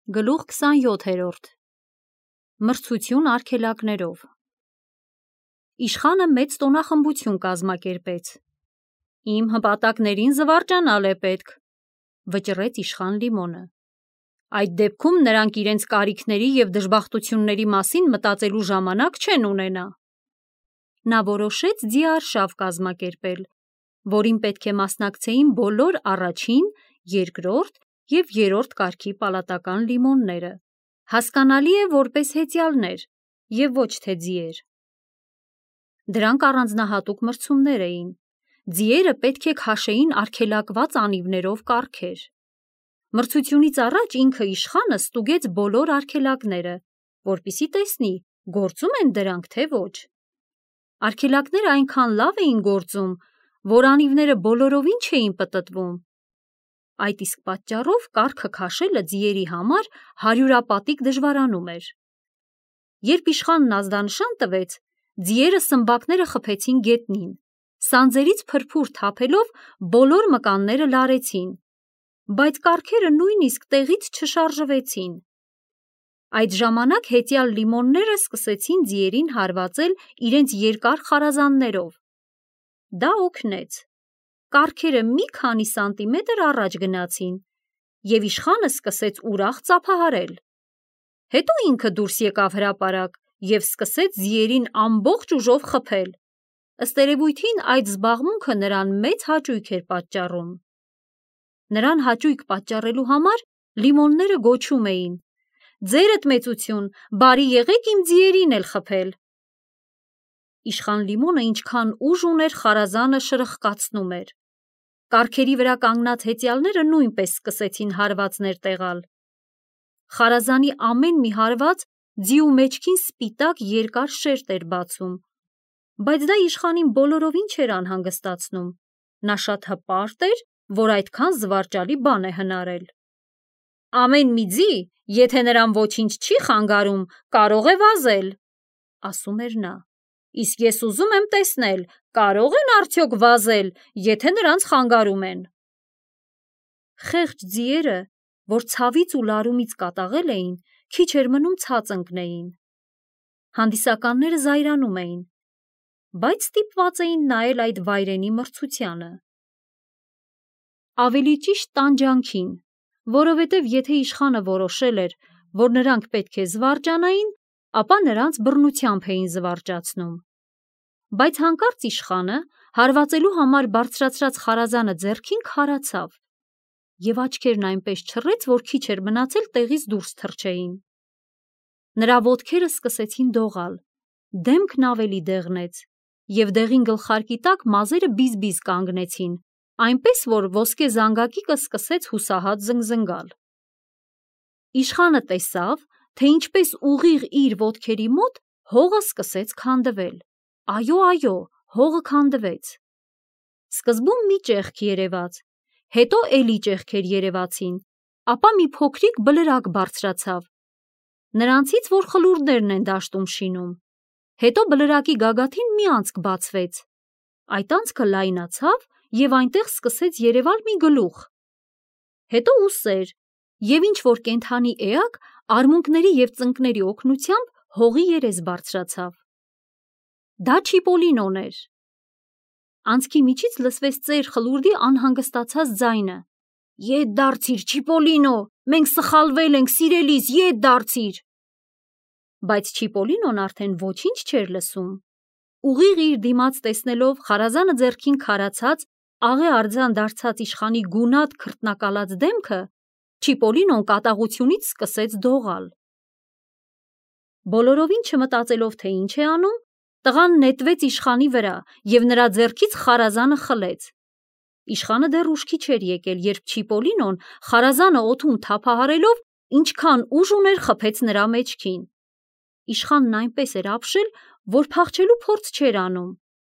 Գլուխ 27-րդ Մրցություն արգելակներով Իշխանը մեծ տոնախմբություն կազմակերպեց. Իմ հպատակներին զվարճանալ է պետք, վճռեց իշխան Լիմոնը. Այդ դեպքում նրանք իրենց կարիքների և դժբախտությունների մասին մտածելու ժամանակ չեն ունենա: Նա որոշեց ձիարշավ կազմակերպել, որին պետք է մասնակցեին բոլոր առաջին, երկրորդ և երրորդ կարգի պալատական լիմոնները, հասկանալի է որպես հեծյալներ և ոչ թե ձիեր: Դրանք առանձնահատուկ մրցումներ էին, ձիերը պետք է քաշեին արգելակված անիվներով կառքեր: Մրցությունից առաջ ինքը իշխանը ստուգեց բոլոր արգելակները, որպեսզի տեսնի գործում են դրանք թե ոչ: Արգելակները այնքան լավ էին գործում, որ անիվները բոլորովին չէին պտտվում: Այդ իսկ պատճառով կառքը քաշելը ձիերի համար հարյուրապատիկ դժվարանում էր: Երբ իշխանն ազդանշան տվեց, ձիերը սմբակները խփեցին գետնին, սանձերից փրփուր թափելով բոլոր մկանները լարեցին, բայց կառքերը նույնիսկ տեղից չշարժվեցին: Այդ ժամանակ հեծյալ լիմոնները սկսեցին ձիերին հարվածել իրենց երկար խարազաններով: Դա օգնեց: Կառքերը մի քանի սանտիմետր առաջ գնացին, և իշխանը սկսեց ուրախ ծափահարել: Հետո ինքը դուրս եկավ հրապարակ և սկսեց ձիերին ամբողջ ուժով խփել: Ըստ երևույթին այդ զբաղմունքը նրան մեծ հաճույք էր պատճառում: Նրան հաճույք պատճառելու համար լիմոնները գոչում էին. «Ձերդ մեծություն, բարի եղեք իմ ձիերին էլ խփել»: Իշխան Լիմոնը ինչքան ուժ ուներ խարազանը շրխկացնում էր: Կառքերի վրա կանգնած հեծյալները նույնպես սկսեցին հարվածներ տեղալ: Խարազանի ամեն մի հարված ձիու մեջքին սպիտակ երկար շերտ էր բացում: Բայց դա իշխանին բոլորովին չէր անհանգստացնում: Նա շատ հպարտ էր, որ այդքան զվարճալի բան է հնարել: «Ամեն մի ձի, եթե նրան ոչինչ չի խանգարում, կարող է վազել», ասում էր նա: «Իսկ ես ուզում եմ տեսնել, կարո՞ղ են արդյոք վազել, եթե նրանց խանգարում են»: Խեղճ ձիերը, որ ցավից ու լարումից կատաղել էին, քիչ էր մնում ցած ընկնեին: Հանդիսականները զայրանում էին, բայց ստիպված էին նայել այդ վայրենի մրցությանը: Ավելի ճիշտ տանջանքին, որովհետև եթե իշխանը որոշել էր, որ նրանք պետք է զվարճանային, ապա նրանց բռնությամբ էին զվարճացնում: Բայց հանկարծ իշխանը հարվածելու համար բարձրացրած խարազանը ձեռքին քարացավ և աչքերն այնպես չռեց, որ քիչ էր մնացել տեղից դուրս թռչեին: Նրա ոտքերը սկսեցին դողալ, դեմքն ավելի դեղնեց և դեղին գլխարկի տակ մազերը բիզ-բիզ կանգնեցին, այնպես որ ոսկե զանգակիկը սկսեց հուսահատ զնգզնգալ: Իշխանը տեսավ, թե ինչպես ուղիղ իր ոտքերի մոտ հողը սկսեց քանդվել: Այո, հողը քանդվեց: Սկզբում մի ճեղք երևաց, հետո էլի ճեղքեր երևացին, ապա մի փոքրիկ բլրակ բարձրացավ, նրանցից որ խլուրդներն են դաշտում շինում: Հետո բլրակի գագաթին մի անցք բացվեց, այդ անցքը լայնացավ և այնտեղ սկսեց երևալ մի գլուխ, հետո ուսեր և ինչ-որ կենդանի էակ արմունկների և ծնկների օգնությամբ հողի երես բարձրացավ: Դա Չիպոլինոն էր: Անցքի միջից լսվեց ծեր խլուրդի անհանգստացած ձայնը. «Ետ դարձիր, Չիպոլինո, մենք սխալվել ենք, սիրելիս, ետ դարձիր»: Բայց Չիպոլինոն արդեն ոչինչ չէր լսում: Ուղիղ իր դիմաց տեսնելով խարազանը ձեռքին քարացած, աղե արձան դարձած իշխանի գունատ քրտնակալած դեմքը, Չիպոլինոն կատաղությունից սկսեց դողալ: Բոլորովին չմտածելով, թե ինչ է անում, տղան նետվեց իշխանի վրա և նրա ձեռքից խարազանը խլեց: Իշխանը դեռ ուշքի չէր եկել, երբ Չիպոլինոն խարազանը օդում թափահարելով ինչքան ուժ ուներ խփեց նրա մեջքին: Իշխանն այնպես էր ապշել, որ փախչելու փորձ չէր անում: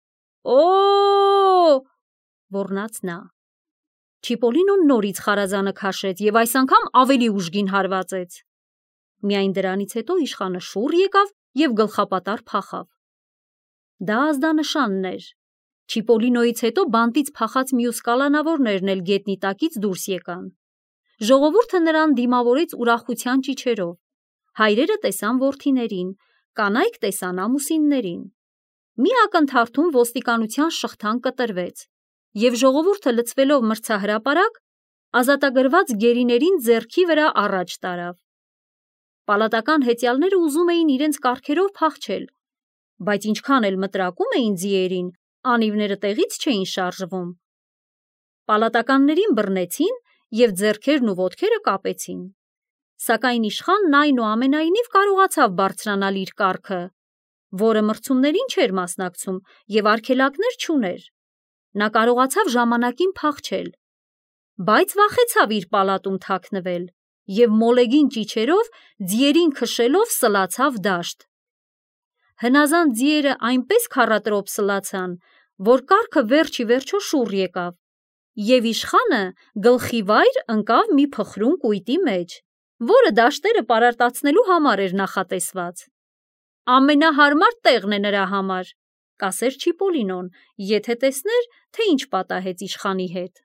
«Օ՜օ», ոռնաց նա: Չիպոլինոն նորից խարազանը քաշեց և այս անգամ ավելի ուժգին հարվածեց: Միայն դրանից հետո իշխանը շուռ եկավ և գլխապատառ փախավ: Դա ազդանշանն էր: Չիպոլինոյից հետո բանտից փախած մյուս կալանավորներն էլ գետնի տակից դուրս եկան: Ժողովուրդը նրան դիմավորեց ուրախության ճիչերով։ Հայրերը տեսան որդիներին, կանայք տեսան ամուսիններին։ Մի ակնթարթում ոստիկանության շղթան կտրվեց, և ժողովուրդը լցվելով մրցահրապարակ, ազատագրված գերիներին ձեռքի վրա առաջ տարավ։ Պալատական հեծյալները ուզում էին իրենց կառքերով փախչել, բայց ինչքան էլ մտրակում էին ձիերին, անիվները տեղից չէին շարժվում։ Պալատականներին բռնեցին և ձեռքերն ու ոտքերը կապեցին։ Սակայն իշխանն այնուամենայնիվ կարողացավ բարձրանալ իր կառքը, որը մրցումներին չէր մասնակցում և արգելակներ չուներ։ Նա կարողացավ ժամանակին փախչել, բայց վախեցավ իր պալատում թաքնվել և մոլեգին ճիչերով, ձիերին քշելով սլացավ դաշտ։ Հնազանդ ձիերը այնպես քառատրոփ սլացան, որ կառքը վերջ ի վերջո շուռ եկավ, և իշխանը գլխիվայր ընկավ մի փխրուն կույտի մեջ, որը դաշտերը պարարտացնելու համար էր նախատեսված։ «Ամենահարմար տեղն է նրա համար», կասեր Չիպոլինոն, եթե տեսներ, թե ինչ պատահեց իշխանի հետ։